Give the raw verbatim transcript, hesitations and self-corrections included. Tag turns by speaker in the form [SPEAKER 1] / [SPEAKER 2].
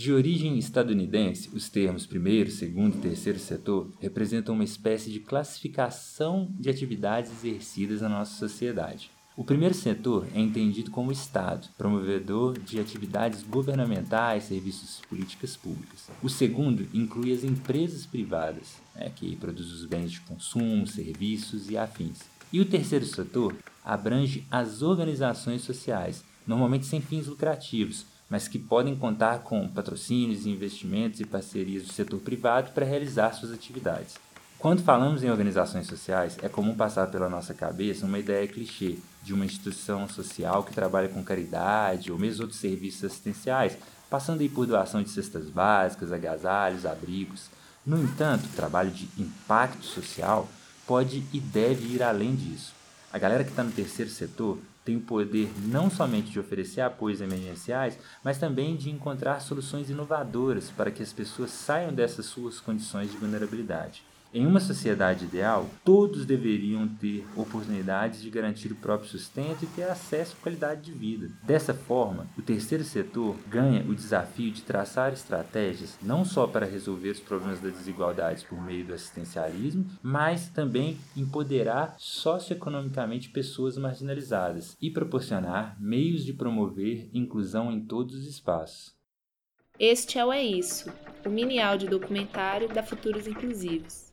[SPEAKER 1] De origem estadunidense, os termos primeiro, segundo e terceiro setor representam uma espécie de classificação de atividades exercidas na nossa sociedade. O primeiro setor é entendido como Estado, promovedor de atividades governamentais, serviços e políticas públicas. O segundo inclui as empresas privadas, né, que produzem os bens de consumo, serviços e afins. E o terceiro setor abrange as organizações sociais, normalmente sem fins lucrativos, mas que podem contar com patrocínios, investimentos e parcerias do setor privado para realizar suas atividades. Quando falamos em organizações sociais, é comum passar pela nossa cabeça uma ideia clichê de uma instituição social que trabalha com caridade ou mesmo outros serviços assistenciais, passando aí por doação de cestas básicas, agasalhos, abrigos. No entanto, o trabalho de impacto social pode e deve ir além disso. A galera que está no terceiro setor tem o poder não somente de oferecer apoios emergenciais, mas também de encontrar soluções inovadoras para que as pessoas saiam dessas suas condições de vulnerabilidade. Em uma sociedade ideal, todos deveriam ter oportunidades de garantir o próprio sustento e ter acesso à qualidade de vida. Dessa forma, o terceiro setor ganha o desafio de traçar estratégias não só para resolver os problemas das desigualdades por meio do assistencialismo, mas também empoderar socioeconomicamente pessoas marginalizadas e proporcionar meios de promover inclusão em todos os espaços.
[SPEAKER 2] Este é o É Isso, o mini áudio documentário da Futuros Inclusivos.